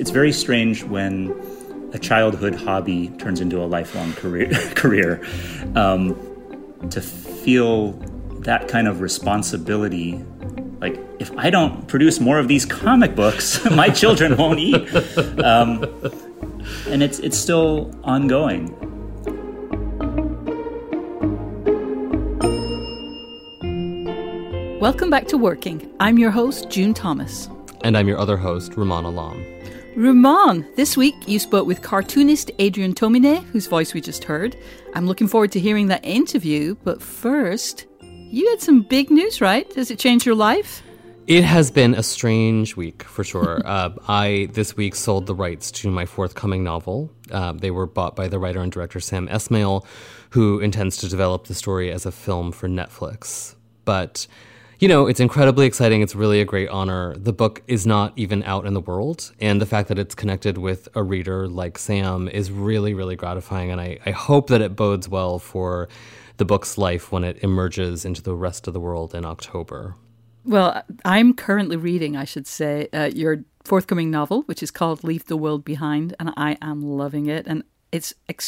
It's very strange when a childhood hobby turns into a lifelong career. To feel that kind of responsibility, like, if I don't produce more of these comic books, my children won't eat. And it's still ongoing. Welcome back to Working. I'm your host, June Thomas. And I'm your other host, Rumaan Alam. Rumaan, this week you spoke with cartoonist Adrian Tomine, whose voice we just heard. I'm looking forward to hearing that interview, but first, you had some big news, right? Does it change your life? It has been a strange week, for sure. I, this week, sold the rights to my forthcoming novel. They were bought by the writer and director Sam Esmail, who intends to develop the story as a film for Netflix. But, you know, it's incredibly exciting. It's really a great honor. The book is not even out in the world, and the fact that it's connected with a reader like Sam is really, really gratifying, and I hope that it bodes well for the book's life when it emerges into the rest of the world in October. Well, I'm currently reading, I should say, your forthcoming novel, which is called Leave the World Behind, and I am loving it. And it's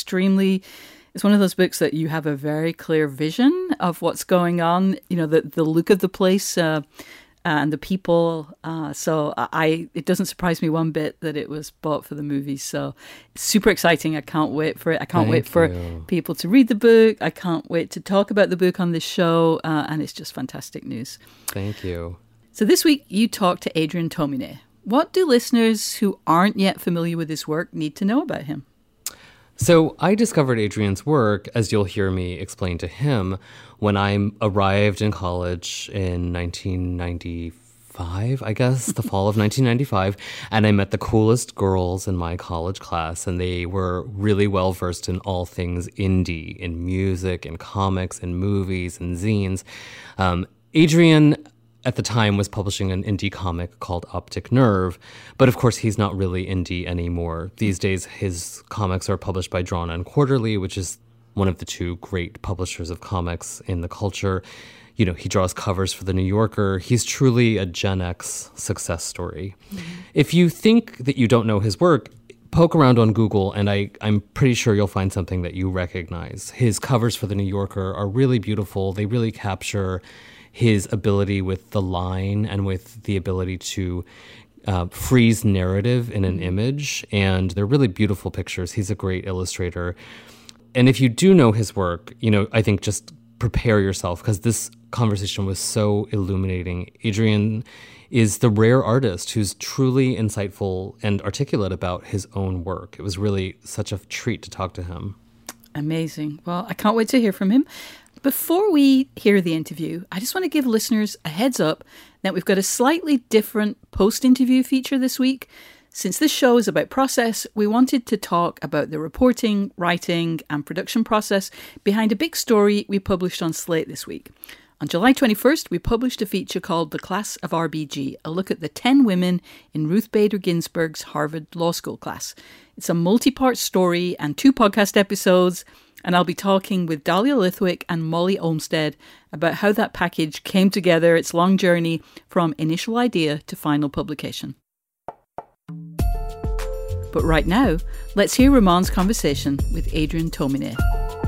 one of those books that you have a very clear vision of what's going on, you know, the look of the place and the people. So it doesn't surprise me one bit that it was bought for the movie. So it's super exciting. I can't wait for it. I can't wait for people to read the book. I can't wait to talk about the book on this show. And it's just fantastic news. Thank you. So this week you talked to Adrian Tomine. What do listeners who aren't yet familiar with his work need to know about him? So I discovered Adrian's work, as you'll hear me explain to him, when I arrived in college in 1995, I guess, the fall of 1995, and I met the coolest girls in my college class, and they were really well-versed in all things indie, in music, in comics, in movies, and zines. Adrian, at the time, was publishing an indie comic called Optic Nerve, but of course he's not really indie anymore. These days his comics are published by Drawn and Quarterly, which is one of the two great publishers of comics in the culture. You know, he draws covers for The New Yorker. He's truly a Gen X success story. Mm-hmm. If you think that you don't know his work, poke around on Google, and I'm pretty sure you'll find something that you recognize. His covers for The New Yorker are really beautiful. They really capture his ability with the line and with the ability to freeze narrative in an image. And they're really beautiful pictures. He's a great illustrator. And if you do know his work, you know, I think just prepare yourself, because this conversation was so illuminating. Adrian is the rare artist who's truly insightful and articulate about his own work. It was really such a treat to talk to him. Amazing. Well, I can't wait to hear from him. Before we hear the interview, I just want to give listeners a heads up that we've got a slightly different post-interview feature this week. Since this show is about process, we wanted to talk about the reporting, writing, and production process behind a big story we published on Slate this week. On July 21st, we published a feature called The Class of RBG, a look at the 10 women in Ruth Bader Ginsburg's Harvard Law School class. It's a multi-part story and 2 podcast episodes, and I'll be talking with Dahlia Lithwick and Molly Olmsted about how that package came together, its long journey from initial idea to final publication. But right now, let's hear Rumaan's conversation with Adrian Tomine.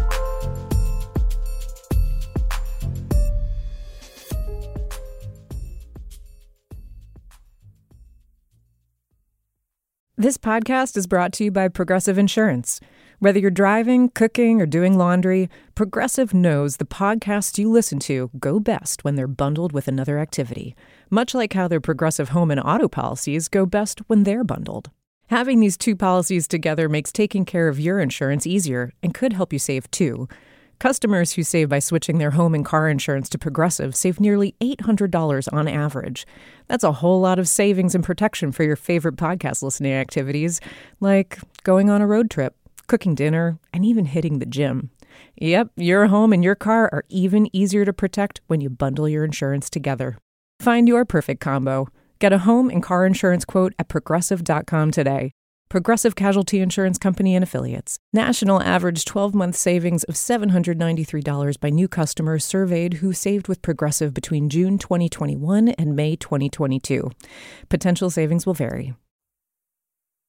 This podcast is brought to you by Progressive Insurance. Whether you're driving, cooking, or doing laundry, Progressive knows the podcasts you listen to go best when they're bundled with another activity, much like how their Progressive home and auto policies go best when they're bundled. Having these 2 policies together makes taking care of your insurance easier and could help you save too. Customers who save by switching their home and car insurance to Progressive save nearly $800 on average. That's a whole lot of savings and protection for your favorite podcast listening activities, like going on a road trip, cooking dinner, and even hitting the gym. Yep, your home and your car are even easier to protect when you bundle your insurance together. Find your perfect combo. Get a home and car insurance quote at Progressive.com today. Progressive Casualty Insurance Company and Affiliates. National average 12-month savings of $793 by new customers surveyed who saved with Progressive between June 2021 and May 2022. Potential savings will vary.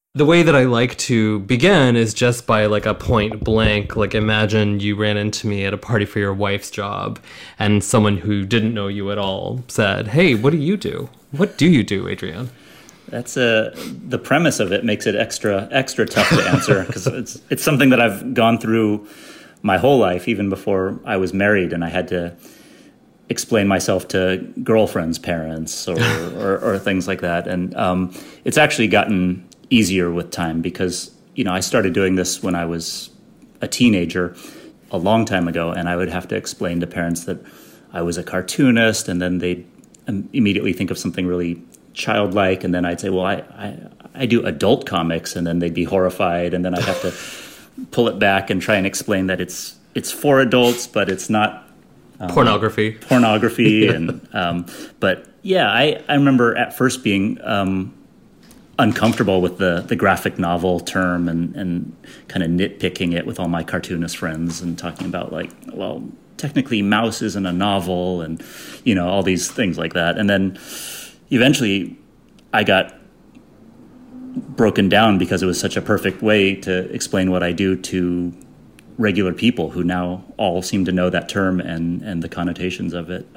The way that I like to begin is just by like a point blank, like imagine you ran into me at a party for your wife's job and someone who didn't know you at all said, "Hey, what do you do? What do you do, Adrian?" That's the premise of it makes it extra tough to answer because it's something that I've gone through my whole life, even before I was married, and I had to explain myself to girlfriends' parents or things like that. And it's actually gotten easier with time because, I started doing this when I was a teenager a long time ago, and I would have to explain to parents that I was a cartoonist, and then they'd immediately think of something really childlike, and then I'd say, well, I do adult comics, and then they'd be horrified, and then I'd have to pull it back and try and explain that it's for adults, but it's not pornography. Yeah. And but yeah, I remember at first being uncomfortable with the graphic novel term and kind of nitpicking it with all my cartoonist friends and talking about like, well, technically Mouse isn't a novel and, all these things like that. And then eventually I got broken down because it was such a perfect way to explain what I do to regular people who now all seem to know that term and the connotations of it.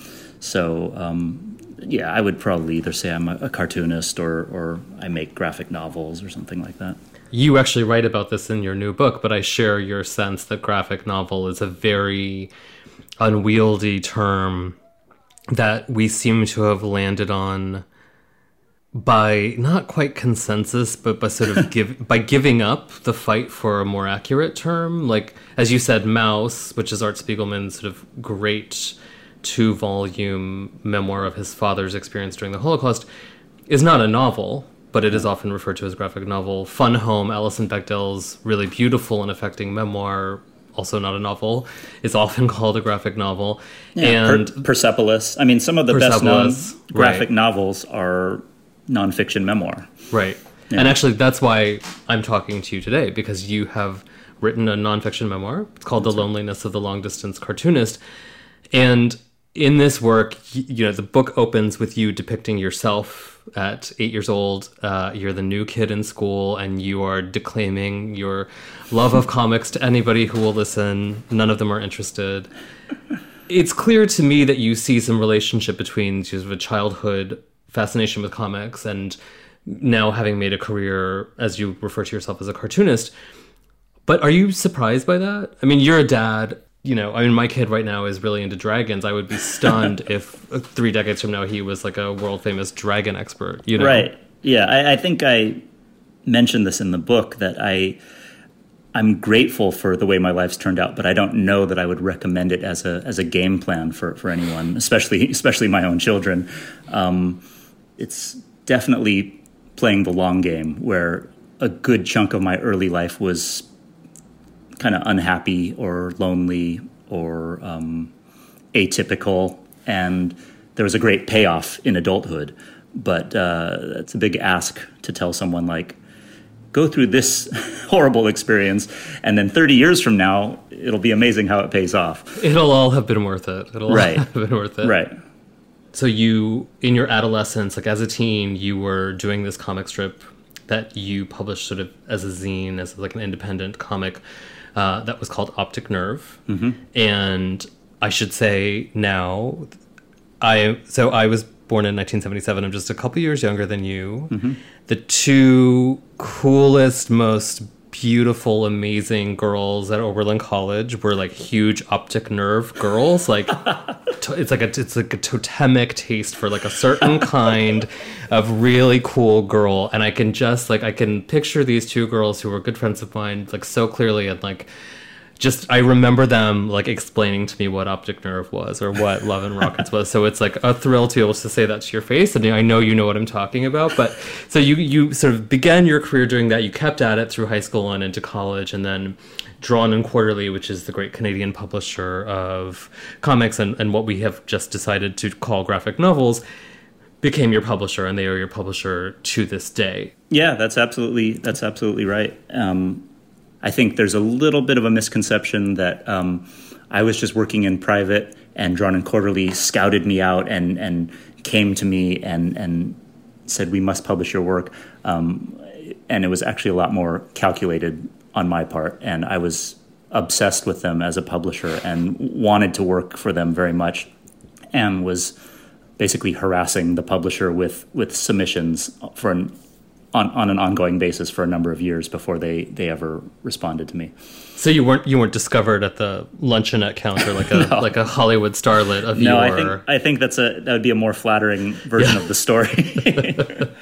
Yeah, I would probably either say I'm a cartoonist or I make graphic novels or something like that. You actually write about this in your new book, but I share your sense that graphic novel is a very unwieldy term that we seem to have landed on by not quite consensus, but by sort of by giving up the fight for a more accurate term. Like, as you said, Mouse, which is Art Spiegelman's sort of great 2-volume memoir of his father's experience during the Holocaust, is not a novel, but it is often referred to as a graphic novel. Fun Home, Alison Bechdel's really beautiful and affecting memoir, also not a novel, is often called a graphic novel. Yeah, and Persepolis. I mean, some of the best-known graphic novels are nonfiction memoir. Right. Yeah. And actually, that's why I'm talking to you today, because you have written a nonfiction memoir. It's called The Loneliness of the Long-Distance Cartoonist. And in this work, the book opens with you depicting yourself at 8 years old. You're the new kid in school, and you are declaiming your love of comics to anybody who will listen. None of them are interested. It's clear to me that you see some relationship between sort of a childhood fascination with comics and now having made a career, as you refer to yourself, as a cartoonist. But are you surprised by that? I mean, you're a dad. My kid right now is really into dragons. I would be stunned if 3 decades from now he was like a world famous dragon expert. Right. Yeah. I think I mentioned this in the book that I'm grateful for the way my life's turned out, but I don't know that I would recommend it as a game plan for anyone, especially my own children. It's definitely playing the long game, where a good chunk of my early life was kind of unhappy or lonely or atypical, and there was a great payoff in adulthood. But it's a big ask to tell someone, like, go through this horrible experience, and then 30 years from now, it'll be amazing how it pays off. It'll all have been worth it. It'll all have been worth it. Right. So you, in your adolescence, like as a teen, you were doing this comic strip that you published sort of as a zine, as like an independent comic that was called Optic Nerve. Mm-hmm. And I should say now, I was born in 1977. I'm just a couple years younger than you. Mm-hmm. The 2 coolest, most beautiful, amazing girls at Oberlin College were like huge Optic Nerve girls. Like it's like a totemic taste for like a certain kind of really cool girl. And I can picture these 2 girls who were good friends of mine like so clearly, and like I remember them like explaining to me what Optic Nerve was or what Love and Rockets was. So it's like a thrill to be able to say that to your face. And I know you know what I'm talking about. But so you sort of began your career doing that. You kept at it through high school and into college, and then Drawn and Quarterly, which is the great Canadian publisher of comics and what we have just decided to call graphic novels, became your publisher, and they are your publisher to this day. Yeah, that's absolutely right. I think there's a little bit of a misconception that I was just working in private, and Drawn and Quarterly scouted me out and came to me and said, we must publish your work. and it was actually a lot more calculated on my part. And I was obsessed with them as a publisher and wanted to work for them very much, and was basically harassing the publisher with submissions on an ongoing basis for a number of years before they ever responded to me. So you weren't discovered at the luncheonette counter like a No. like a Hollywood starlet of No, your... I think that would be a more flattering version of the story.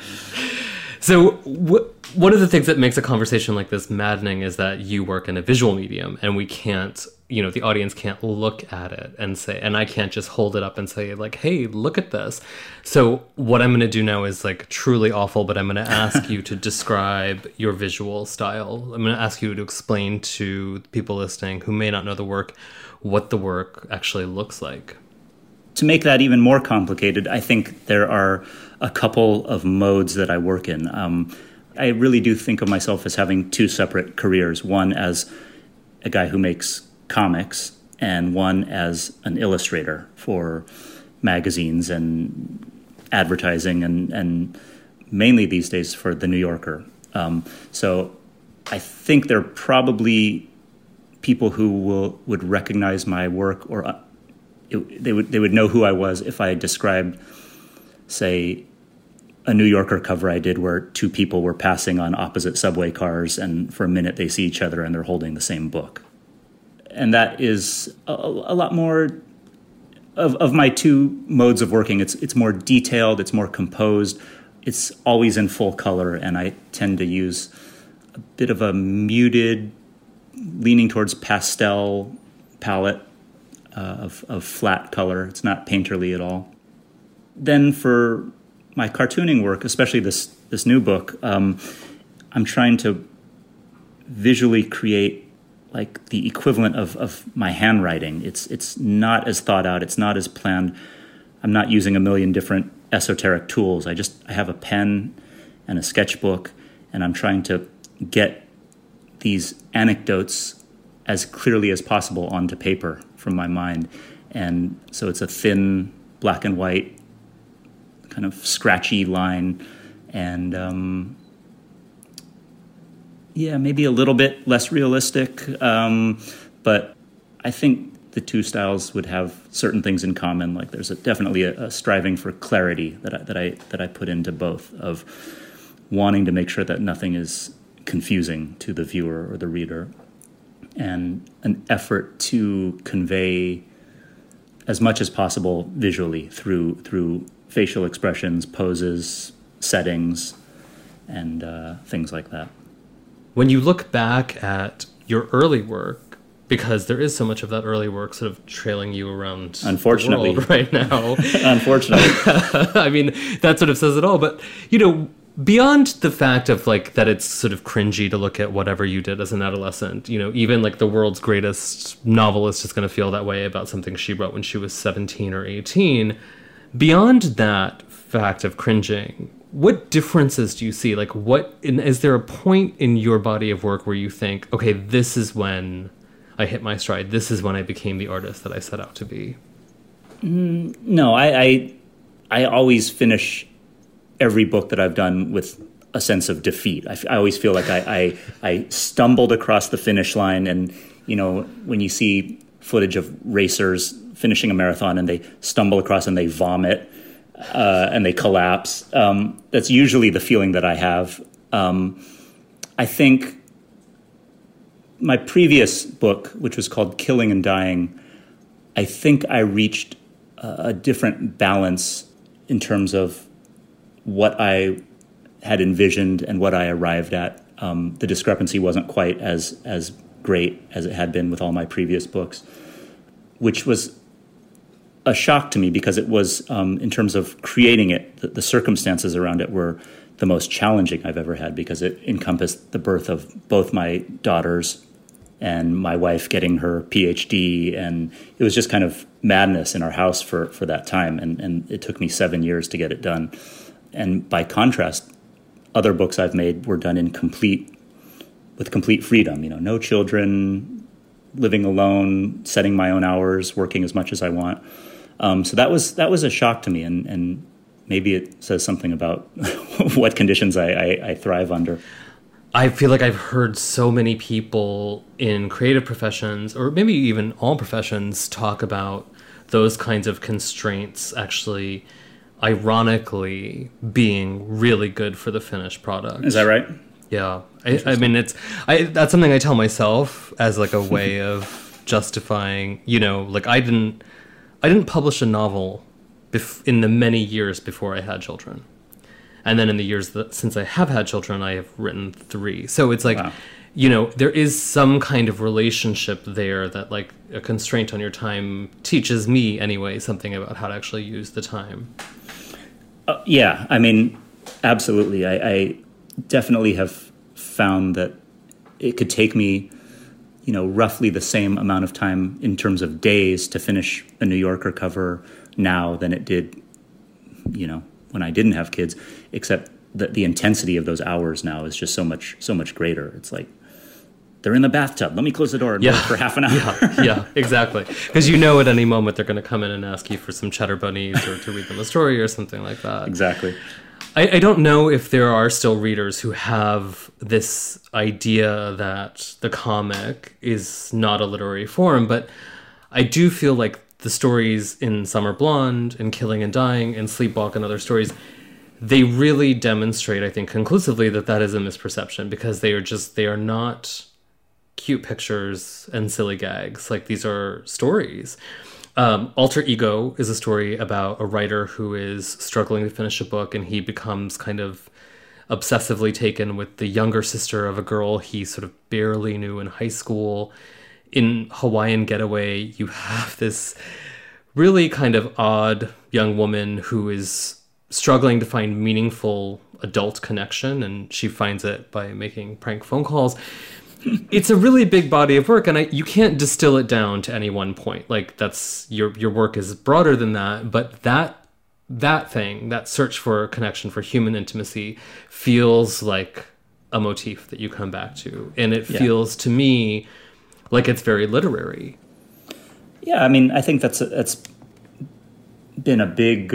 So one of the things that makes a conversation like this maddening is that you work in a visual medium, and we can't, the audience can't look at it and say, and I can't just hold it up and say like, hey, look at this. So what I'm going to do now is like truly awful, but I'm going to ask you to describe your visual style. I'm going to ask you to explain to people listening who may not know the work, what the work actually looks like. To make that even more complicated, I think there are a couple of modes that I work in. I really do think of myself as having two separate careers, one as a guy who makes comics and one as an illustrator for magazines and advertising and mainly these days for The New Yorker. So I think there are probably people who would recognize my work, or they would know who I was if I described, say, a New Yorker cover I did where two people were passing on opposite subway cars, and for a minute they see each other and they're holding the same book. And that is a lot more of my two modes of working. It's more detailed, it's more composed, it's always in full color, and I tend to use a bit of a muted, leaning towards pastel palette of flat color. It's not painterly at all. Then for my cartooning work, especially this new book, I'm trying to visually create like the equivalent of my handwriting. It's not as thought out. It's not as planned. I'm not using a million different esoteric tools. I have a pen and a sketchbook, and I'm trying to get these anecdotes as clearly as possible onto paper from my mind. And so it's a thin black and white kind of scratchy line, and maybe a little bit less realistic, but I think the two styles would have certain things in common. Like there's definitely a striving for clarity that I put into both, of wanting to make sure that nothing is confusing to the viewer or the reader, and an effort to convey as much as possible visually through facial expressions, poses, settings, and things like that. When you look back at your early work, because there is so much of that early work sort of trailing you around Unfortunately. the world right now. Unfortunately. I mean, that sort of says it all. But, beyond the fact of like that it's sort of cringy to look at whatever you did as an adolescent, even like the world's greatest novelist is going to feel that way about something she wrote when she was 17 or 18. Beyond that fact of cringing, what differences do you see? Like, is there a point in your body of work where you think, okay, this is when I hit my stride. This is when I became the artist that I set out to be? No, I always finish every book that I've done with a sense of defeat. I always feel like I stumbled across the finish line, and when you see footage of racers finishing a marathon and they stumble across and they vomit and they collapse, that's usually the feeling that I have. I think my previous book, which was called Killing and Dying, I think I reached a different balance in terms of what I had envisioned and what I arrived at. The discrepancy wasn't quite as great as it had been with all my previous books, which was a shock to me because it was, in terms of creating it, the circumstances around it were the most challenging I've ever had, because it encompassed the birth of both my daughters and my wife getting her PhD, and it was just kind of madness in our house for that time, and it took me 7 years to get it done. And by contrast, other books I've made were done with complete freedom, no children, living alone, setting my own hours, working as much as I want. So that was a shock to me, and maybe it says something about what conditions I thrive under. I feel like I've heard so many people in creative professions, or maybe even all professions, talk about those kinds of constraints actually, ironically, being really good for the finished product. Is that right? Yeah. I mean, that's something I tell myself as like a way of justifying, like I didn't publish a novel in the many years before I had children. And then in the years since I have had children, I have written 3. So it's like, wow. There is some kind of relationship there that like a constraint on your time teaches me anyway, something about how to actually use the time. Yeah, I mean, absolutely. I definitely have found that it could take me, roughly the same amount of time in terms of days to finish a New Yorker cover now than it did, when I didn't have kids, except that the intensity of those hours now is just so much greater. It's like, they're in the bathtub. Let me close the door and work for half an hour. Yeah, exactly. Because at any moment they're going to come in and ask you for some cheddar bunnies or to read them a story or something like that. Exactly. I don't know if there are still readers who have this idea that the comic is not a literary form, but I do feel like the stories in Summer Blonde and Killing and Dying and Sleepwalk and other stories, they really demonstrate, I think, conclusively that is a misperception, because they are not cute pictures and silly gags. Like, these are stories. Alter Ego is a story about a writer who is struggling to finish a book, and he becomes kind of obsessively taken with the younger sister of a girl he sort of barely knew in high school. In Hawaiian Getaway, you have this really kind of odd young woman who is struggling to find meaningful adult connection, and she finds it by making prank phone calls. It's a really big body of work, and you can't distill it down to any one point. Like, that's your work is broader than that, but that thing, that search for connection, for human intimacy, feels like a motif that you come back to, and it feels to me like it's very literary. Yeah, I mean, I think that's been a big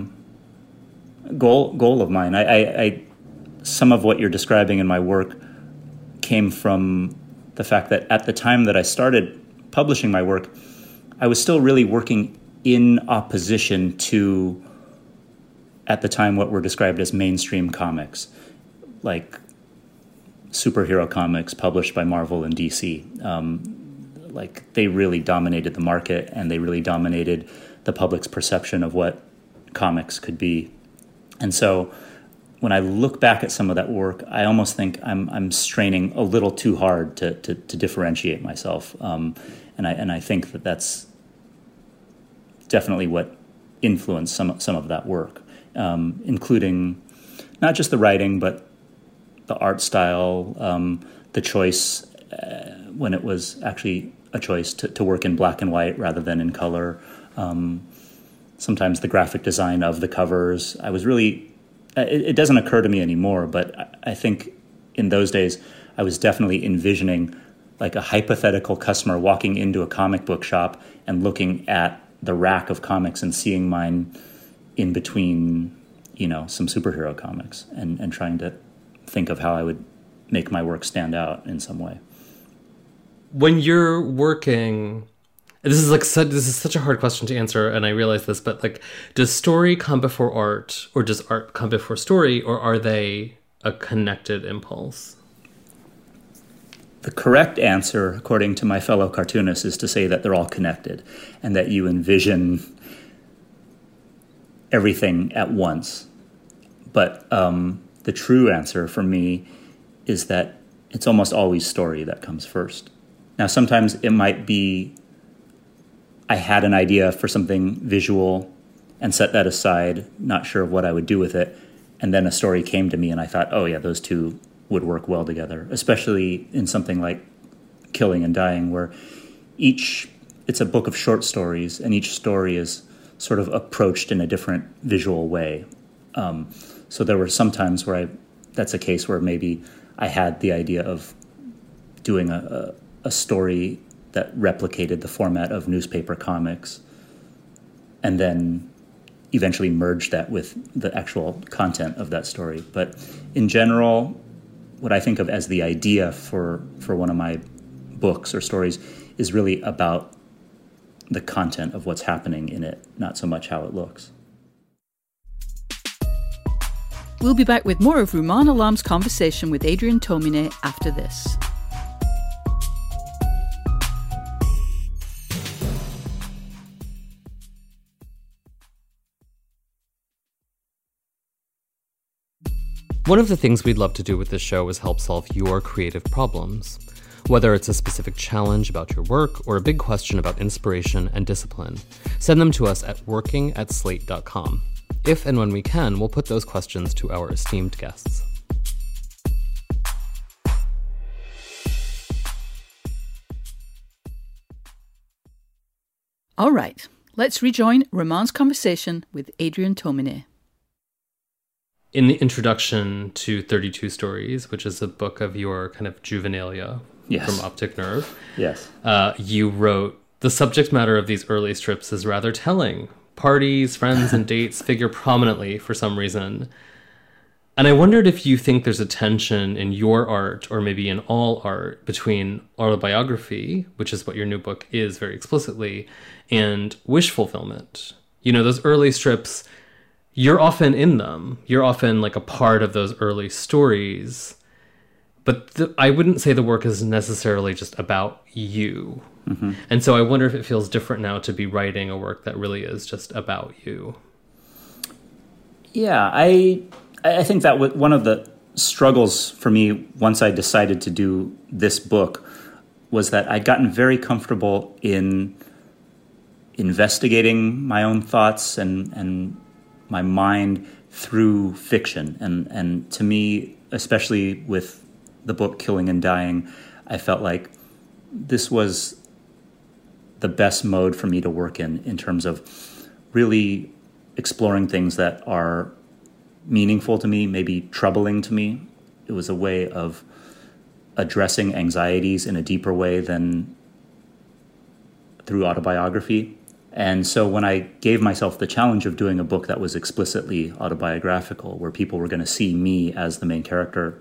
goal of mine. I some of what you're describing in my work came from the fact that at the time that I started publishing my work, I was still really working in opposition to, at the time, what were described as mainstream comics, like superhero comics published by Marvel and DC. Like, they really dominated the market, and they really dominated the public's perception of what comics could be. And so when I look back at some of that work, I almost think I'm straining a little too hard to differentiate myself, and I think that's definitely what influenced some of that work, including not just the writing, but the art style, the choice when it was actually a choice to work in black and white rather than in color. Sometimes the graphic design of the covers. I was really. It doesn't occur to me anymore, but I think in those days I was definitely envisioning like a hypothetical customer walking into a comic book shop and looking at the rack of comics and seeing mine in between, some superhero comics, and trying to think of how I would make my work stand out in some way. When you're working, this is such a hard question to answer, and I realize this, but like, does story come before art, or does art come before story, or are they a connected impulse? The correct answer, according to my fellow cartoonists, is to say that they're all connected, and that you envision everything at once. But the true answer for me is that it's almost always story that comes first. Now, sometimes it might be I had an idea for something visual and set that aside, not sure of what I would do with it, and then a story came to me and I thought, oh yeah, those two would work well together, especially in something like Killing and Dying, where it's a book of short stories, and each story is sort of approached in a different visual way. So there were some times where that's a case where maybe I had the idea of doing a story that replicated the format of newspaper comics, and then eventually merged that with the actual content of that story. But in general, what I think of as the idea for one of my books or stories is really about the content of what's happening in it, not so much how it looks. We'll be back with more of Rumaan Alam's conversation with Adrian Tomine after this. One of the things we'd love to do with this show is help solve your creative problems. Whether it's a specific challenge about your work or a big question about inspiration and discipline, send them to us at working@slate.com. If and when we can, we'll put those questions to our esteemed guests. All right, let's rejoin Rumaan's conversation with Adrian Tomine. In the introduction to 32 Stories, which is a book of your kind of juvenilia from Optic Nerve, you wrote, "The subject matter of these early strips is rather telling. Parties, friends, and dates figure prominently for some reason. And I wondered if you think there's a tension in your art, or maybe in all art, between autobiography, which is what your new book is very explicitly, and wish fulfillment. You know, those early strips, you're often in them. You're often like a part of those early stories. But I wouldn't say the work is necessarily just about you. Mm-hmm. And so I wonder if it feels different now to be writing a work that really is just about you." Yeah, I think that one of the struggles for me once I decided to do this book was that I'd gotten very comfortable in investigating my own thoughts and my mind through fiction. And to me, especially with the book Killing and Dying, I felt like this was the best mode for me to work in terms of really exploring things that are meaningful to me, maybe troubling to me. It was a way of addressing anxieties in a deeper way than through autobiography. And so when I gave myself the challenge of doing a book that was explicitly autobiographical, where people were going to see me as the main character,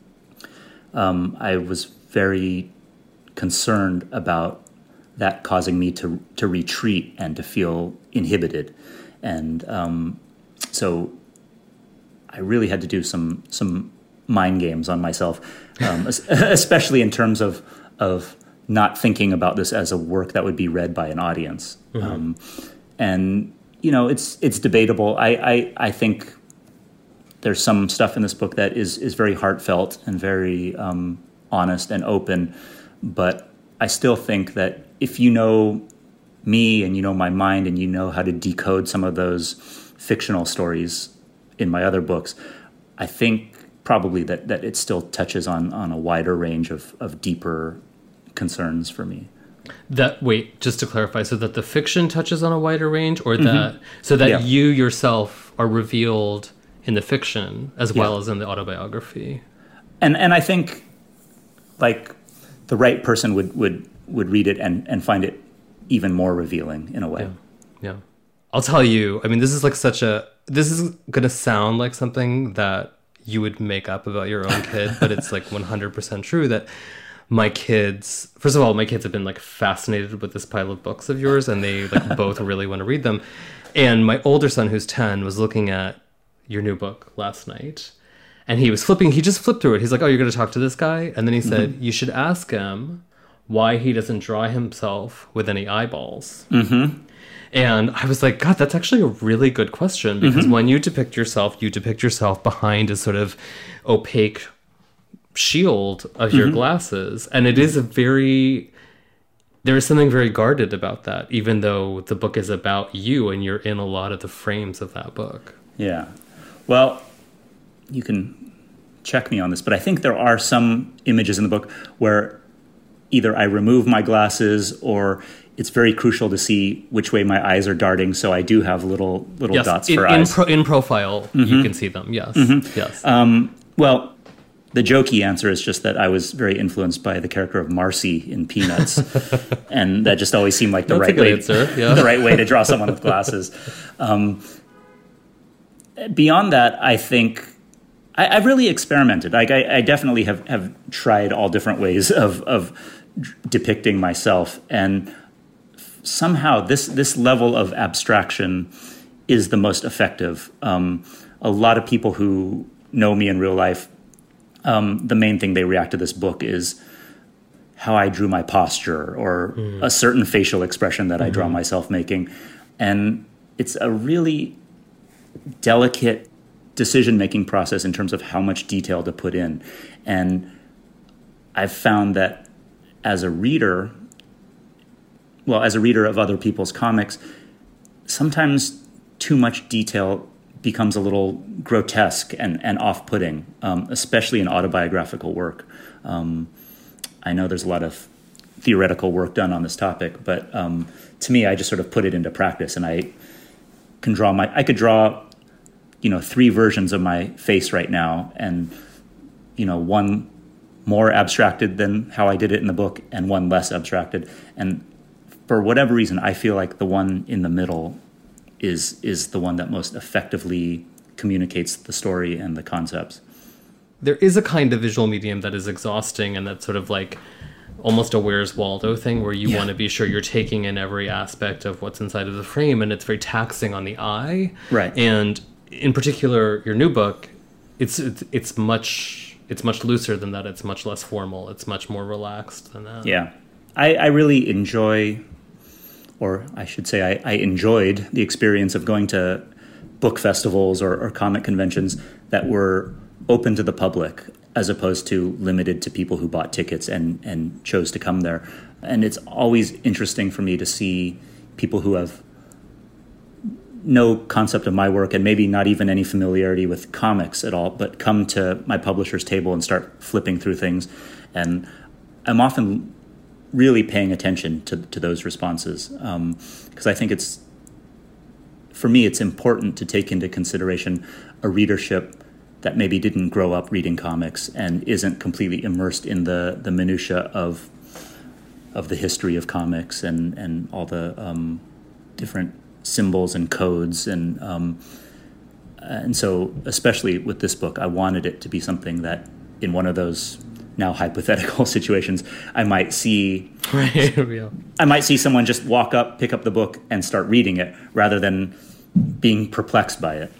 I was very concerned about that causing me to retreat and to feel inhibited. And so I really had to do some mind games on myself, especially in terms of not thinking about this as a work that would be read by an audience. Mm-hmm. And, you know, it's debatable. I think there's some stuff in this book that is very heartfelt and very honest and open. But I still think that if you know me and you know my mind and you know how to decode some of those fictional stories in my other books, I think probably that it still touches on a wider range of deeper concerns for me. Wait, just to clarify, so that the fiction touches on a wider range, or that so that you yourself are revealed in the fiction as well as in the autobiography. And I think like the right person would read it and find it even more revealing in a way. Yeah. I'll tell you, I mean, this is going to sound like something that you would make up about your own kid, but it's like 100% true that my kids, first of all, my kids have been like fascinated with this pile of books of yours, and they like both really want to read them. And my older son, who's 10, was looking at your new book last night, and he just flipped through it. He's like, "Oh, you're going to talk to this guy?" And then he said, "You should ask him why he doesn't draw himself with any eyeballs." Mm-hmm. And I was like, God, that's actually a really good question, because when you depict yourself behind a sort of opaque shield of your glasses. And it is there is something very guarded about that, even though the book is about you and you're in a lot of the frames of that book. Yeah. Well, you can check me on this, but I think there are some images in the book where either I remove my glasses or it's very crucial to see which way my eyes are darting. So I do have little dots for eyes. In profile, you can see them. Yes. Yes. Well, the jokey answer is just that I was very influenced by the character of Marcy in Peanuts, and that just always seemed like the right way. The right way to draw someone with glasses. beyond that, I think I've really experimented. Like I definitely have tried all different ways of depicting myself, and somehow this level of abstraction is the most effective. A lot of people who know me in real life, the main thing they react to this book is how I drew my posture or a certain facial expression that I draw myself making. And it's a really delicate decision-making process in terms of how much detail to put in. And I've found that as a reader of other people's comics, sometimes too much detail becomes a little grotesque and off-putting, especially in autobiographical work. I know there's a lot of theoretical work done on this topic, but to me, I just sort of put it into practice, and I could draw 3 versions of my face right now, and one more abstracted than how I did it in the book, and one less abstracted. And for whatever reason, I feel like the one in the middle is the one that most effectively communicates the story and the concepts. There is a kind of visual medium that is exhausting, and that's sort of like almost a Where's Waldo thing, where you want to be sure you're taking in every aspect of what's inside of the frame, and it's very taxing on the eye. Right. And in particular, your new book, it's much looser than that. It's much less formal. It's much more relaxed than that. Yeah. I really enjoy, or I should say I enjoyed the experience of going to book festivals or comic conventions that were open to the public as opposed to limited to people who bought tickets and chose to come there. And it's always interesting for me to see people who have no concept of my work and maybe not even any familiarity with comics at all, but come to my publisher's table and start flipping through things. And I'm often really paying attention to those responses because I think for me, it's important to take into consideration a readership that maybe didn't grow up reading comics and isn't completely immersed in the minutia of the history of comics and all the different symbols and codes and so especially with this book, I wanted it to be something that in one of those now hypothetical situations, I might see someone just walk up, pick up the book, and start reading it rather than being perplexed by it.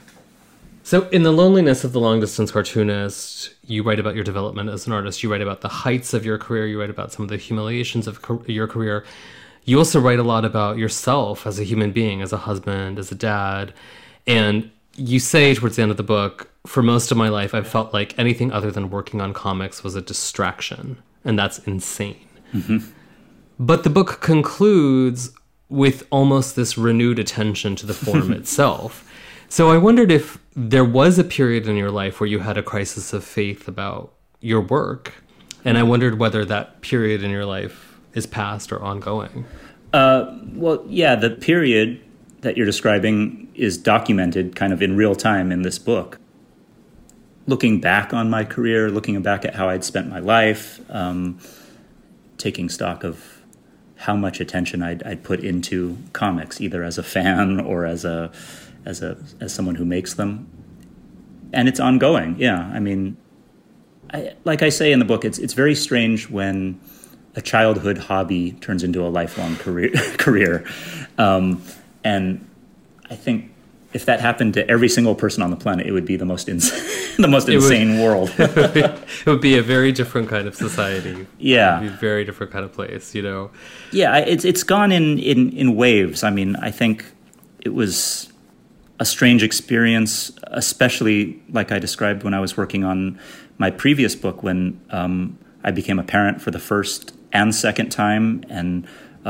So in The Loneliness of the Long-Distance Cartoonist, you write about your development as an artist. You write about the heights of your career. You write about some of the humiliations of your career. You also write a lot about yourself as a human being, as a husband, as a dad. And you say towards the end of the book, for most of my life, I've felt like anything other than working on comics was a distraction. And that's insane. Mm-hmm. But the book concludes with almost this renewed attention to the form itself. So I wondered if there was a period in your life where you had a crisis of faith about your work. And I wondered whether that period in your life is past or ongoing. Well, yeah, the period that you're describing is documented kind of in real time in this book. Looking back on my career, looking back at how I'd spent my life, taking stock of how much attention I'd put into comics, either as a fan or as someone who makes them. And it's ongoing, yeah. I mean, like I say in the book, it's very strange when a childhood hobby turns into a lifelong career. And I think if that happened to every single person on the planet, it would be the most insane world. It would be a very different kind of society. Yeah. It would be a very different kind of place, you know? Yeah, it's gone in waves. I mean, I think it was a strange experience, especially like I described when I was working on my previous book when I became a parent for the first and second time, and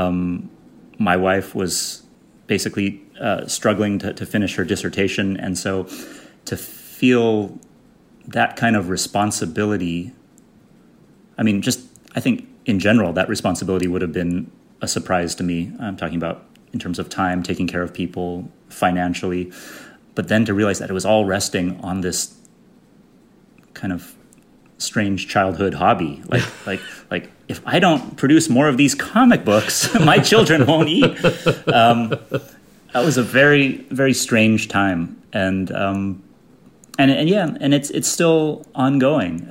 my wife was basically struggling to finish her dissertation. And so to feel that kind of responsibility, I mean, I think in general, that responsibility would have been a surprise to me. I'm talking about in terms of time, taking care of people, financially. But then to realize that it was all resting on this kind of strange childhood hobby. Like if I don't produce more of these comic books, my children won't eat. That was a very, very strange time, and it's still ongoing.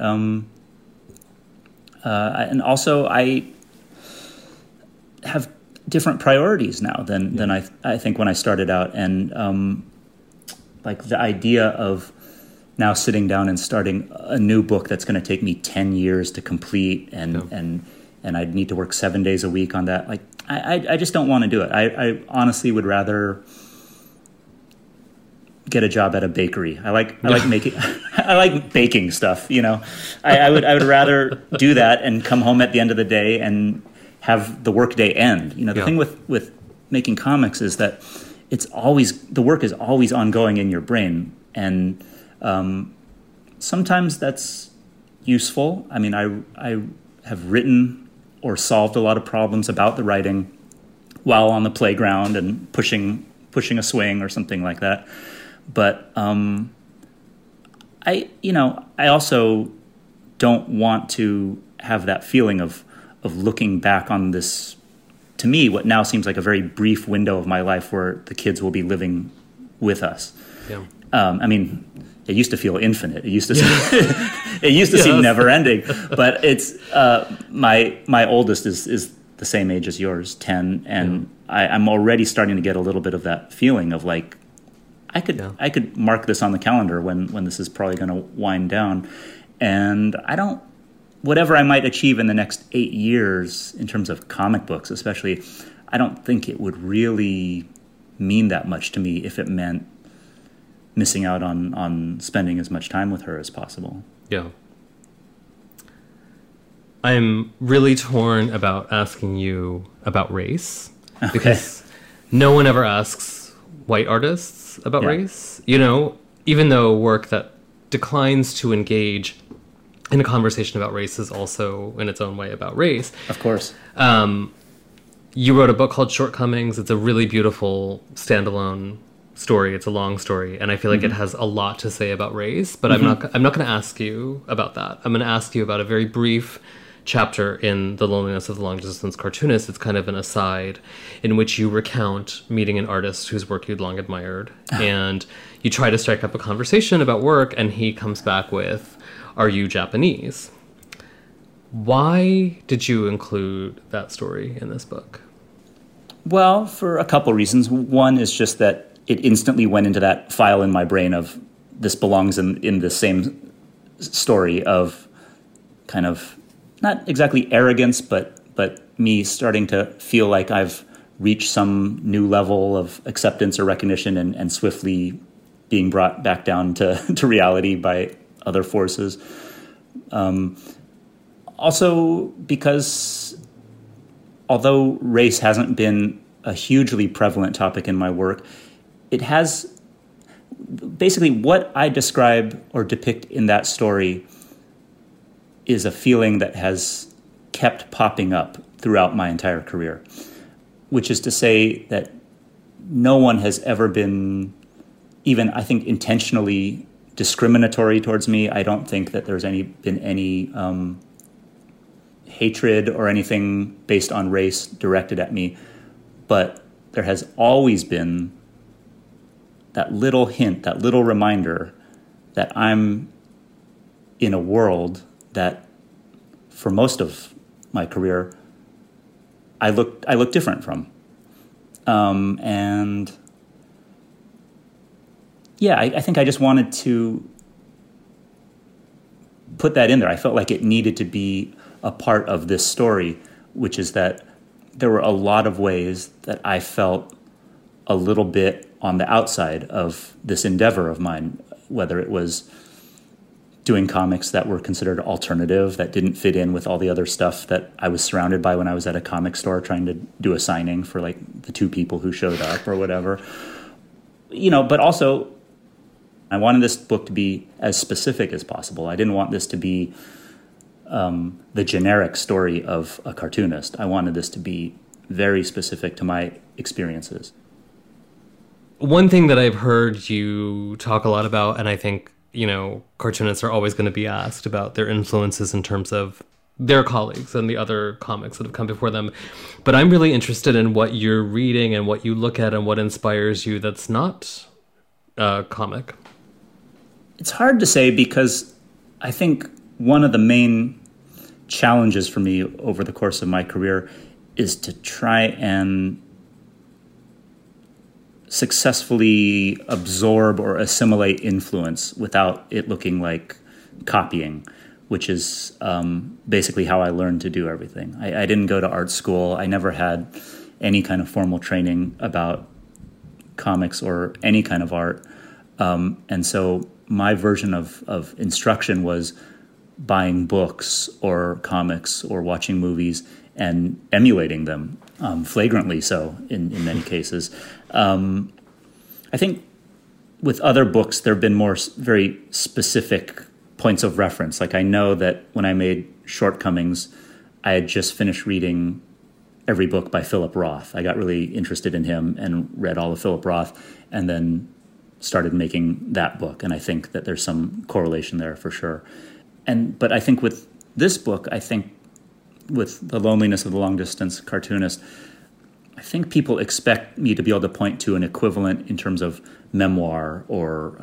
And also, I have different priorities now than I think when I started out, and like the idea of now sitting down and starting a new book that's going to take me 10 years to complete, and I'd need to work 7 days a week on that. Like, I just don't want to do it. I honestly would rather get a job at a bakery. I like making, I like baking stuff. I would rather do that and come home at the end of the day and have the workday end. The thing with making comics is that the work is always ongoing in your brain, and sometimes that's useful. I mean, I have written or solved a lot of problems about the writing while on the playground and pushing a swing or something like that. But I also don't want to have that feeling of looking back on this, to me, what now seems like a very brief window of my life where the kids will be living with us. Yeah. I mean, it used to feel infinite. It used to seem never ending. But it's my oldest is the same age as yours, 10, and I'm already starting to get a little bit of that feeling of like, I could mark this on the calendar when this is probably going to wind down, and whatever I might achieve in the next 8 years in terms of comic books, especially, I don't think it would really mean that much to me if it meant missing out on spending as much time with her as possible. Yeah. I'm really torn about asking you about race, because no one ever asks white artists about race. Even though work that declines to engage in a conversation about race is also in its own way about race. Of course. You wrote a book called Shortcomings. It's a really beautiful standalone story. It's a long story, and I feel like it has a lot to say about race, but I'm not going to ask you about that. I'm going to ask you about a very brief chapter in The Loneliness of the Long Distance Cartoonist. It's kind of an aside in which you recount meeting an artist whose work you'd long admired, and you try to strike up a conversation about work, and he comes back with, "Are you Japanese?" Why did you include that story in this book? Well, for a couple reasons. One is just that it instantly went into that file in my brain of this belongs in the same story of kind of not exactly arrogance, but me starting to feel like I've reached some new level of acceptance or recognition, and swiftly being brought back down to reality by other forces. Also, because although race hasn't been a hugely prevalent topic in my work, it has basically what I describe or depict in that story is a feeling that has kept popping up throughout my entire career, which is to say that no one has ever been, even I think, intentionally discriminatory towards me. I don't think that there's been any hatred or anything based on race directed at me, but there has always been that little hint, that little reminder that I'm in a world that, for most of my career, I look different from, and yeah, I think I just wanted to put that in there. I felt like it needed to be a part of this story, which is that there were a lot of ways that I felt a little bit on the outside of this endeavor of mine, whether it was doing comics that were considered alternative, that didn't fit in with all the other stuff that I was surrounded by when I was at a comic store trying to do a signing for like the 2 people who showed up or whatever. But also I wanted this book to be as specific as possible. I didn't want this to be the generic story of a cartoonist. I wanted this to be very specific to my experiences. One thing that I've heard you talk a lot about, and I think, cartoonists are always going to be asked about their influences in terms of their colleagues and the other comics that have come before them. But I'm really interested in what you're reading and what you look at and what inspires you that's not comic. It's hard to say because I think one of the main challenges for me over the course of my career is to try and successfully absorb or assimilate influence without it looking like copying, which is basically how I learned to do everything. I didn't go to art school. I never had any kind of formal training about comics or any kind of art. And so my version of instruction was buying books or comics or watching movies and emulating them, flagrantly so in many cases. I think with other books, there have been more very specific points of reference. Like I know that when I made Shortcomings, I had just finished reading every book by Philip Roth. I got really interested in him and read all of Philip Roth and then started making that book. And I think that there's some correlation there for sure. But I think with this book, I think with The Loneliness of the Long Distance Cartoonist, I think people expect me to be able to point to an equivalent in terms of memoir or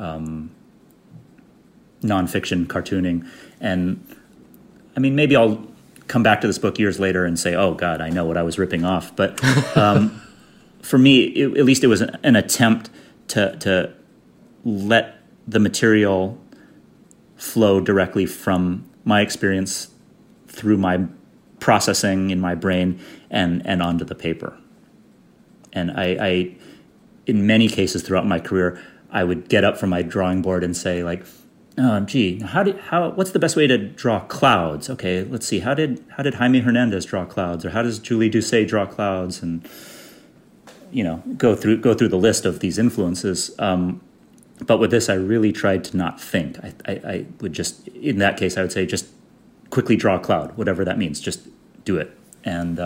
nonfiction cartooning. And I mean, maybe I'll come back to this book years later and say, oh, God, I know what I was ripping off. But for me, at least it was an attempt to let the material flow directly from my experience through my processing in my brain and onto the paper. And I in many cases throughout my career, I would get up from my drawing board and say, like, oh, gee, what's the best way to draw clouds? Okay, let's see. How did Jaime Hernandez draw clouds, or how does Julie Doucet draw clouds? And go through the list of these influences. But with this, I really tried to not think. I would just, in that case, I would say just quickly draw a cloud, whatever that means. Just do it. And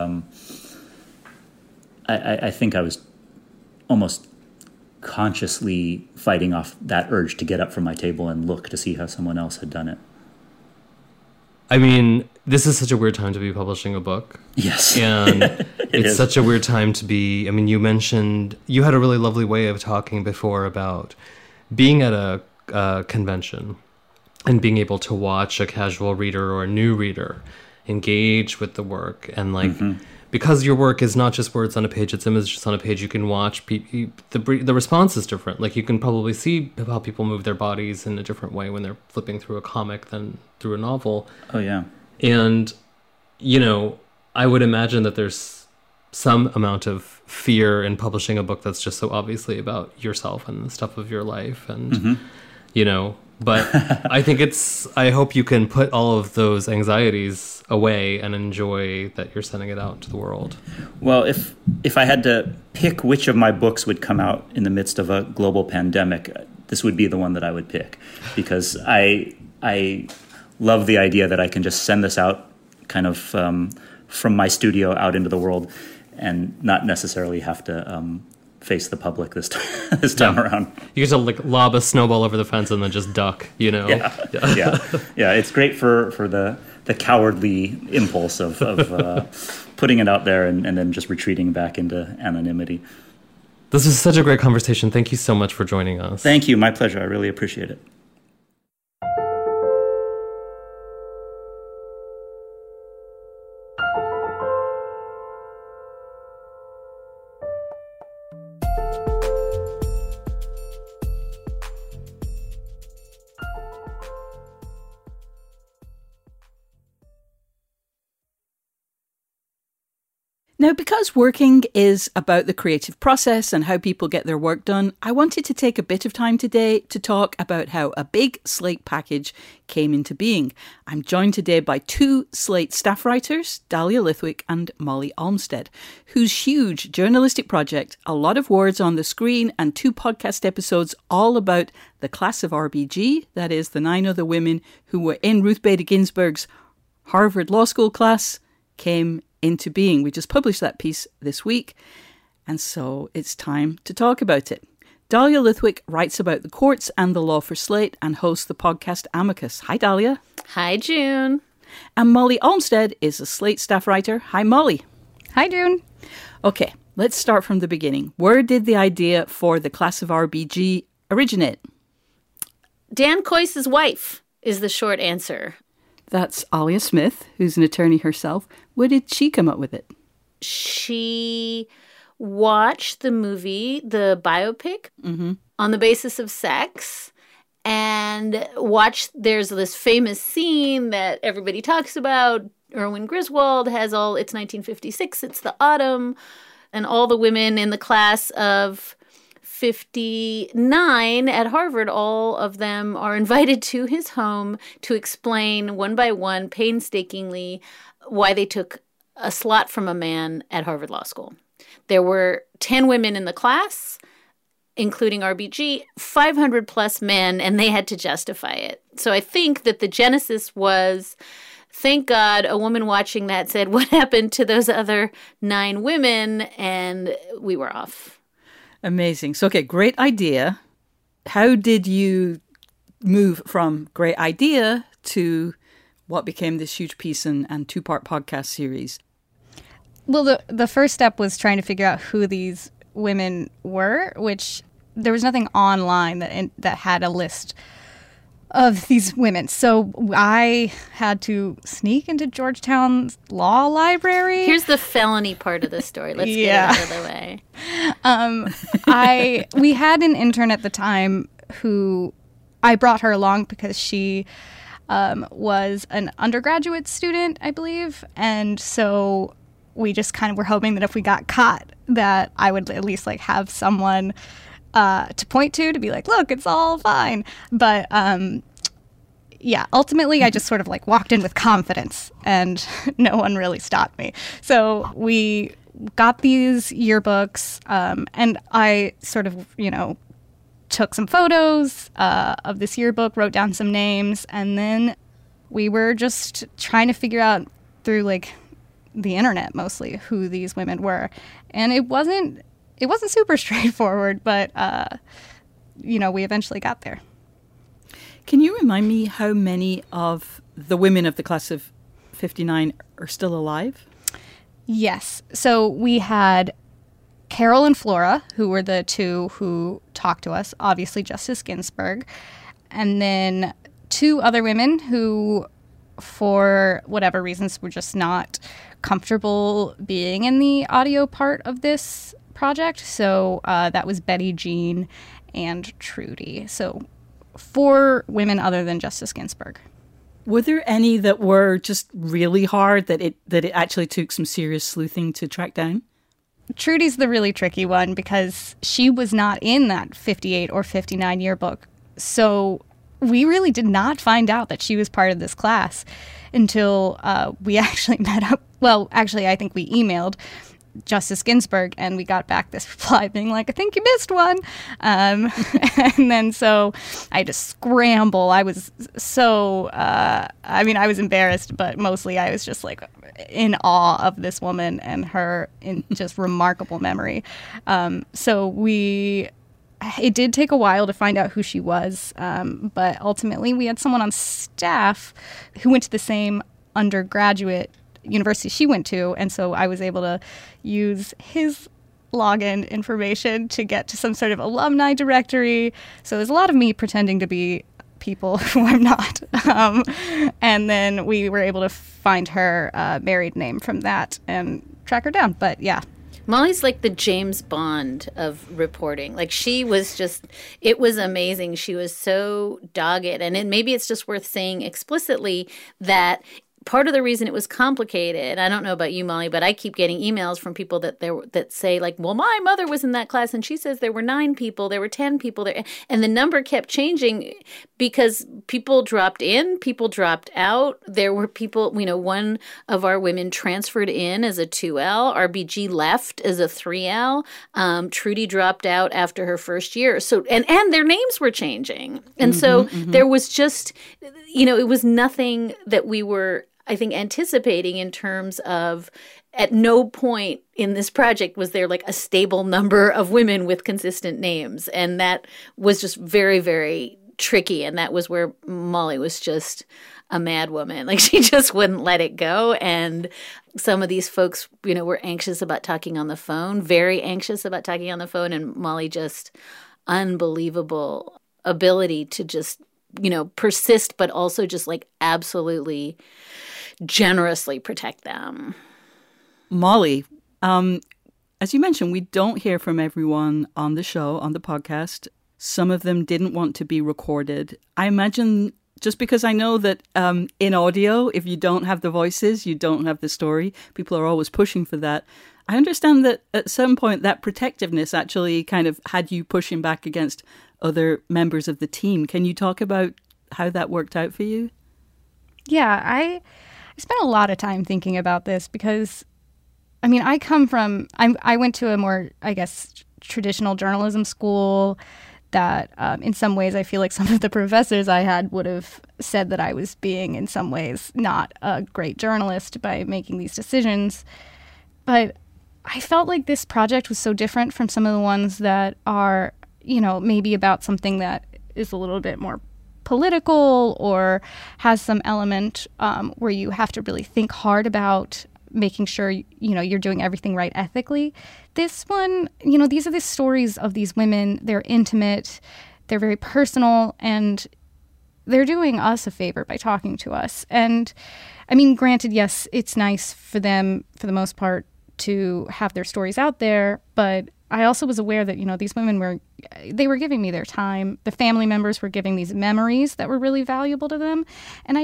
I think I was almost consciously fighting off that urge to get up from my table and look to see how someone else had done it. I mean, this is such a weird time to be publishing a book. Yes. And it's is. such a weird time to be, I mean, you mentioned, you had a really lovely way of talking before about being at a convention and being able to watch a casual reader or a new reader engage with the work. And like, because your work is not just words on a page, it's images on a page, you can watch the response is different. Like you can probably see how people move their bodies in a different way when they're flipping through a comic than through a novel. Oh, yeah. And, I would imagine that there's some amount of fear in publishing a book that's just so obviously about yourself and the stuff of your life. And, but I think I hope you can put all of those anxieties away and enjoy that you're sending it out to the world. Well, if I had to pick which of my books would come out in the midst of a global pandemic, this would be the one that I would pick, because I love the idea that I can just send this out kind of from my studio out into the world and not necessarily have to face the public this time around. You get to lob a snowball over the fence and then just duck, Yeah. It's great for the cowardly impulse of putting it out there and then just retreating back into anonymity. This was such a great conversation. Thank you so much for joining us. Thank you. My pleasure. I really appreciate it. Now, because working is about the creative process and how people get their work done, I wanted to take a bit of time today to talk about how a big Slate package came into being. I'm joined today by two Slate staff writers, Dahlia Lithwick and Molly Olmstead, whose huge journalistic project, A Lot of Words on the Screen, and 2 podcast episodes all about the class of RBG, that is, the 9 other women who were in Ruth Bader Ginsburg's Harvard Law School class, came into being. We just published that piece this week, and so it's time to talk about it. Dahlia Lithwick writes about the courts and the law for Slate and hosts the podcast Amicus. Hi, Dahlia. Hi, June. And Molly Olmstead is a Slate staff writer. Hi, Molly. Hi, June. Okay, let's start from the beginning. Where did the idea for the class of RBG originate? Dan Coyce's wife is the short answer. That's Alia Smith, who's an attorney herself. Where did she come up with it? She watched the movie, the biopic, on the basis of sex, and there's this famous scene that everybody talks about. Erwin Griswold has it's 1956, it's the autumn, and all the women in the class of 59 at Harvard, all of them are invited to his home to explain one by one, painstakingly, why they took a slot from a man at Harvard Law School. There were 10 women in the class, including RBG, 500 plus men, and they had to justify it. So I think that the genesis was, thank God, a woman watching that said, what happened to those other 9 women? And we were off. Amazing. So, okay, great idea. How did you move from great idea to what became this huge piece and 2-part podcast series? Well, the first step was trying to figure out who these women were, which there was nothing online that had a list of these women. So I had to sneak into Georgetown's law library. Here's the felony part of the story. Let's get it out of the way. We had an intern at the time who I brought her along because she was an undergraduate student, I believe. And so we just kind of were hoping that if we got caught, that I would at least have someone to point to be like, look, it's all fine. But ultimately I just sort of walked in with confidence and no one really stopped me. So we got these yearbooks and I sort of, took some photos of this yearbook, wrote down some names, and then we were just trying to figure out through the internet mostly who these women were. And it wasn't super straightforward, but we eventually got there. Can you remind me how many of the women of the class of 59 are still alive? Yes. So we had Carol and Flora, who were the 2 who talked to us, obviously Justice Ginsburg, and then 2 other women who, for whatever reasons, were just not comfortable being in the audio part of this project. So that was Betty Jean and Trudy. So 4 women other than Justice Ginsburg. Were there any that were just really hard that it actually took some serious sleuthing to track down? Trudy's the really tricky one because she was not in that 58 or 59 yearbook. So we really did not find out that she was part of this class until we actually met up. Well, actually, I think we emailed Justice Ginsburg, and we got back this reply being like, I think you missed one. And then so I had to scramble. I was so, I was embarrassed, but mostly I was just in awe of this woman and her just remarkable memory. So it did take a while to find out who she was, but ultimately we had someone on staff who went to the same undergraduate university she went to, and so I was able to use his login information to get to some sort of alumni directory. So there's a lot of me pretending to be people who I'm not. And then we were able to find her married name from that and track her down. But yeah. Molly's like the James Bond of reporting. She was just, it was amazing. She was so dogged. And maybe it's just worth saying explicitly that part of the reason it was complicated, I don't know about you, Molly, but I keep getting emails from people that say well, my mother was in that class and she says there were 9 people, there were 10 people there. And the number kept changing because people dropped in, people dropped out. There were people, one of our women transferred in as a 2L, RBG left as a 3L, Trudy dropped out after her first year. So, and their names were changing. And there was just, it was nothing that we were, I think, anticipating in terms of at no point in this project was there a stable number of women with consistent names. And that was just very, very tricky. And that was where Molly was just a mad woman. Like, she just wouldn't let it go. And some of these folks, were anxious about talking on the phone, very anxious about talking on the phone. And Molly just unbelievable ability to just, persist, but also just like absolutely generously protect them. Molly, as you mentioned, we don't hear from everyone on the show, on the podcast. Some of them didn't want to be recorded. I imagine, just because I know that in audio, if you don't have the voices, you don't have the story. People are always pushing for that. I understand that at some point that protectiveness actually kind of had you pushing back against other members of the team. Can you talk about how that worked out for you? Yeah, I spent a lot of time thinking about this because, I went to a more, I guess, traditional journalism school that in some ways I feel like some of the professors I had would have said that I was being in some ways not a great journalist by making these decisions. But I felt like this project was so different from some of the ones that are, maybe about something that is a little bit more political or has some element where you have to really think hard about making sure, you're doing everything right ethically. This one, these are the stories of these women. They're intimate, they're very personal, and they're doing us a favor by talking to us. And granted, yes, it's nice for them, for the most part, to have their stories out there, but I also was aware that, these women were giving me their time. The family members were giving these memories that were really valuable to them. And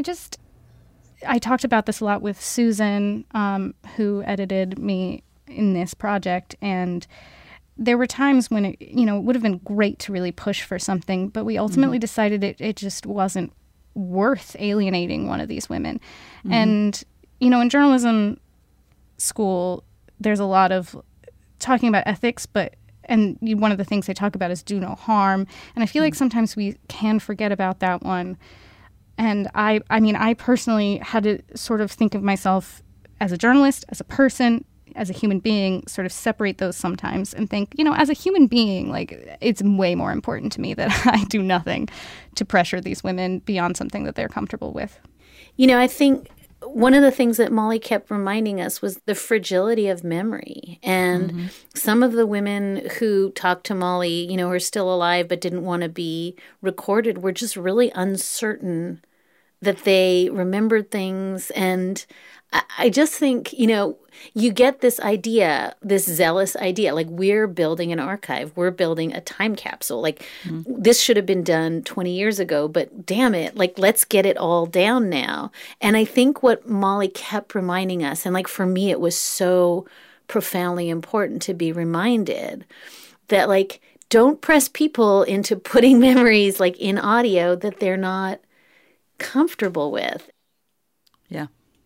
I talked about this a lot with Susan, who edited me in this project. And there were times when it would have been great to really push for something, but we ultimately decided it just wasn't worth alienating one of these women. And, in journalism school, there's a lot of talking about ethics, and one of the things they talk about is do no harm. And I feel like sometimes we can forget about that one. And I personally had to sort of think of myself as a journalist, as a person, as a human being, sort of separate those sometimes and think, as a human being, like, it's way more important to me that I do nothing to pressure these women beyond something that they're comfortable with. I think one of the things that Molly kept reminding us was the fragility of memory. And some of the women who talked to Molly, who are still alive but didn't want to be recorded, were just really uncertain that they remembered things. And I just think, you get this idea, this zealous idea, like, we're building an archive, we're building a time capsule. Like, this should have been done 20 years ago, but damn it, like, let's get it all down now. And I think what Molly kept reminding us, and like, for me, it was so profoundly important to be reminded that, like, don't press people into putting memories, like, in audio that they're not comfortable with. Yeah.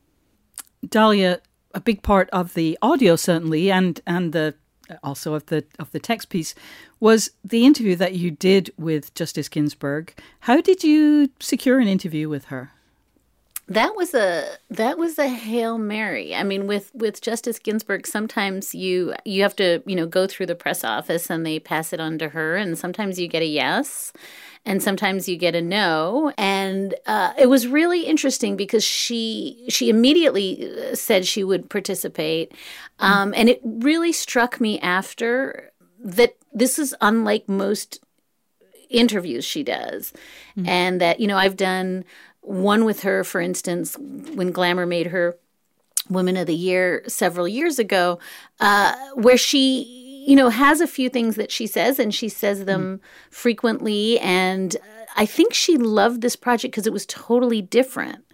Dahlia, a big part of the audio, certainly, and the also of the text piece, was the interview that you did with Justice Ginsburg. How did you secure an interview with her? That was a Hail Mary. With Justice Ginsburg, sometimes you have to go through the press office and they pass it on to her, and sometimes you get a yes, and sometimes you get a no. And it was really interesting because she immediately said she would participate, and it really struck me after that this is unlike most interviews she does, and that I've done one with her, for instance, when Glamour made her Woman of the Year several years ago, where she, has a few things that she says, and she says them frequently. And I think she loved this project because it was totally different.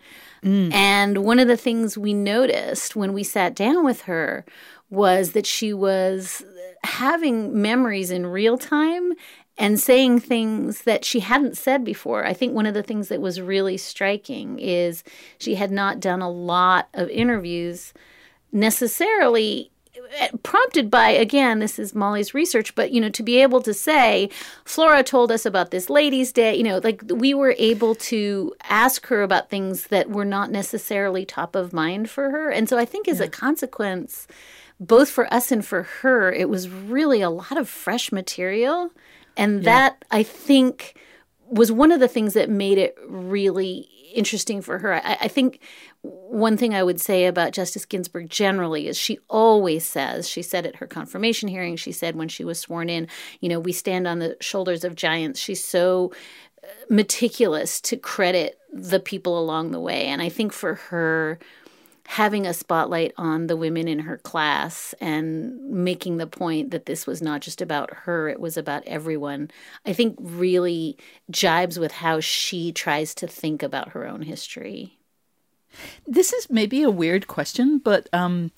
And one of the things we noticed when we sat down with her was that she was having memories in real time and saying things that she hadn't said before. I think one of the things that was really striking is she had not done a lot of interviews necessarily prompted by, again, this is Molly's research, but, to be able to say, Flora told us about this Ladies' Day, like, we were able to ask her about things that were not necessarily top of mind for her. And so I think as a consequence, both for us and for her, it was really a lot of fresh material. And that, I think, was one of the things that made it really interesting for her. I think one thing I would say about Justice Ginsburg generally is she always says, she said at her confirmation hearing, she said when she was sworn in, we stand on the shoulders of giants. She's so meticulous to credit the people along the way. And I think for her, having a spotlight on the women in her class and making the point that this was not just about her, it was about everyone, I think really jibes with how she tries to think about her own history. This is maybe a weird question, but,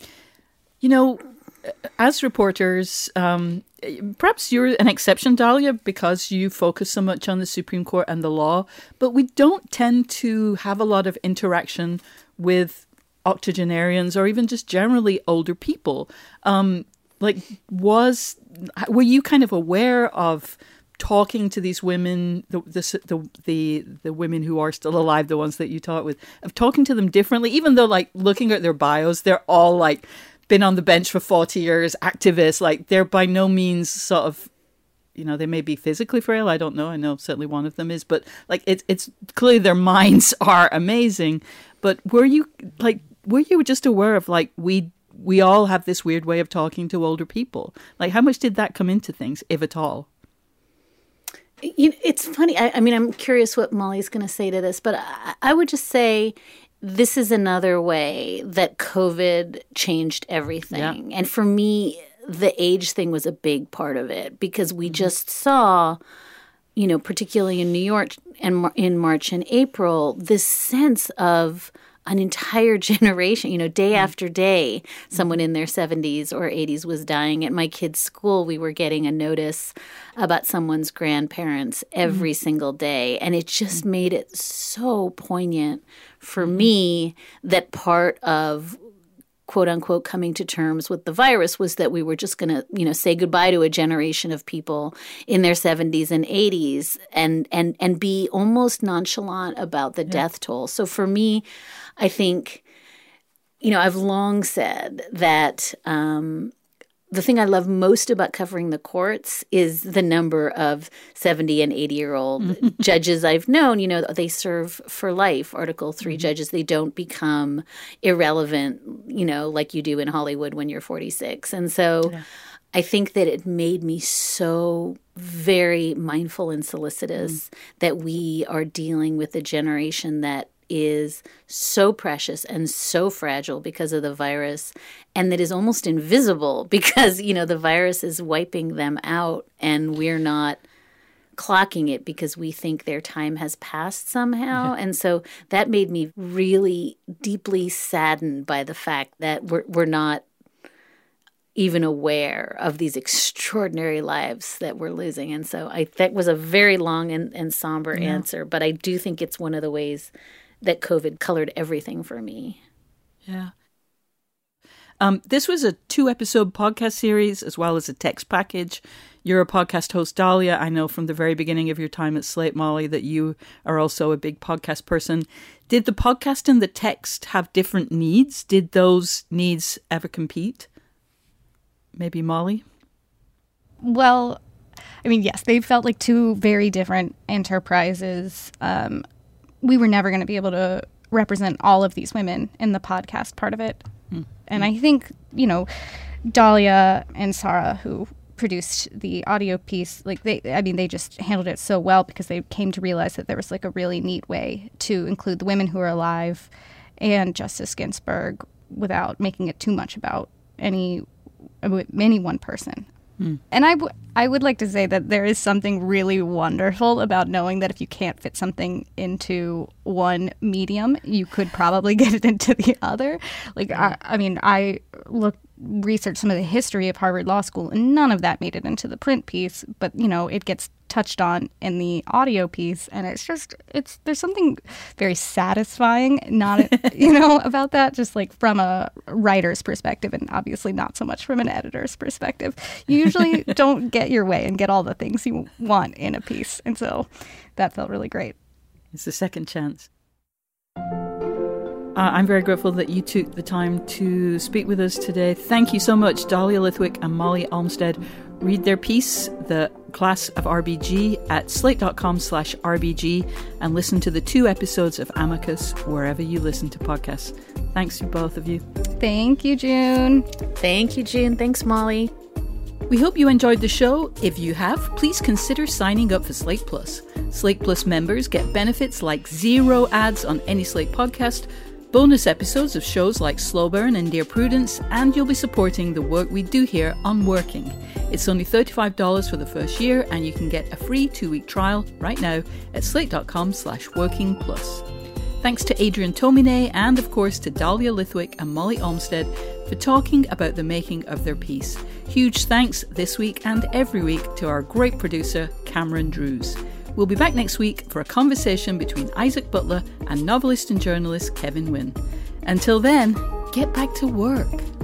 as reporters, perhaps you're an exception, Dahlia, because you focus so much on the Supreme Court and the law, but we don't tend to have a lot of interaction with octogenarians or even just generally older people. Were you kind of aware of talking to these women, the women who are still alive, the ones that you taught with, of talking to them differently, even though like looking at their bios, they're all like been on the bench for 40 years, activists, like they're by no means sort of, they may be physically frail. I don't know. I know certainly one of them is, but like it's clearly their minds are amazing. But were you just aware of like, we all have this weird way of talking to older people? Like how much did that come into things, if at all? It's funny. I'm curious what Molly's going to say to this, but I would just say this is another way that COVID changed everything. Yeah. And for me, the age thing was a big part of it because we just saw, particularly in New York and in March and April, this sense of an entire generation, day after day, someone in their 70s or 80s was dying. At my kids' school, we were getting a notice about someone's grandparents every single day. And it just made it so poignant for me that part of quote unquote coming to terms with the virus was that we were just going to, say goodbye to a generation of people in their 70s and 80s and be almost nonchalant about the death toll. So for me, I think, I've long said that the thing I love most about covering the courts is the number of 70 and 80-year-old judges I've known. They serve for life, Article 3 judges. They don't become irrelevant, like you do in Hollywood when you're 46. And so I think that it made me so very mindful and solicitous that we are dealing with a generation that is so precious and so fragile because of the virus, and that is almost invisible because, the virus is wiping them out and we're not clocking it because we think their time has passed somehow. And so that made me really deeply saddened by the fact that we're not even aware of these extraordinary lives that we're losing. And so that was a very long and somber answer, but I do think it's one of the ways that COVID colored everything for me. Yeah. This was a 2-episode podcast series as well as a text package. You're a podcast host, Dahlia. I know from the very beginning of your time at Slate, Molly, that you are also a big podcast person. Did the podcast and the text have different needs? Did those needs ever compete? Maybe Molly? Well, yes, they felt like two very different enterprises. We were never going to be able to represent all of these women in the podcast part of it. And I think, Dahlia and Sarah, who produced the audio piece, they just handled it so well because they came to realize that there was like a really neat way to include the women who are alive and Justice Ginsburg without making it too much about any one person. And I would like to say that there is something really wonderful about knowing that if you can't fit something into one medium, you could probably get it into the other. I researched some of the history of Harvard Law School, and none of that made it into the print piece, but, it gets touched on in the audio piece, and there's something very satisfying, about that, just like from a writer's perspective, and obviously not so much from an editor's perspective. You usually don't get your way and get all the things you want in a piece, and so that felt really great. It's the second chance. I'm very grateful that you took the time to speak with us today. Thank you so much, Dahlia Lithwick and Molly Almstead. Read their piece, The Class of RBG, at slate.com/RBG, and listen to the 2 episodes of Amicus wherever you listen to podcasts. Thanks to both of you. Thank you, June. Thank you, June. Thanks, Molly. We hope you enjoyed the show. If you have, please consider signing up for Slate Plus. Slate Plus members get benefits like 0 ads on any Slate podcast, bonus episodes of shows like Slow Burn and Dear Prudence, and you'll be supporting the work we do here on Working. It's only $35 for the first year, and you can get a free 2-week trial right now at slate.com/workingplus. Thanks to Adrian Tomine and, of course, to Dahlia Lithwick and Molly Olmsted for talking about the making of their piece. Huge thanks this week and every week to our great producer, Cameron Drews. We'll be back next week for a conversation between Isaac Butler and novelist and journalist Kevin Wynne. Until then, get back to work.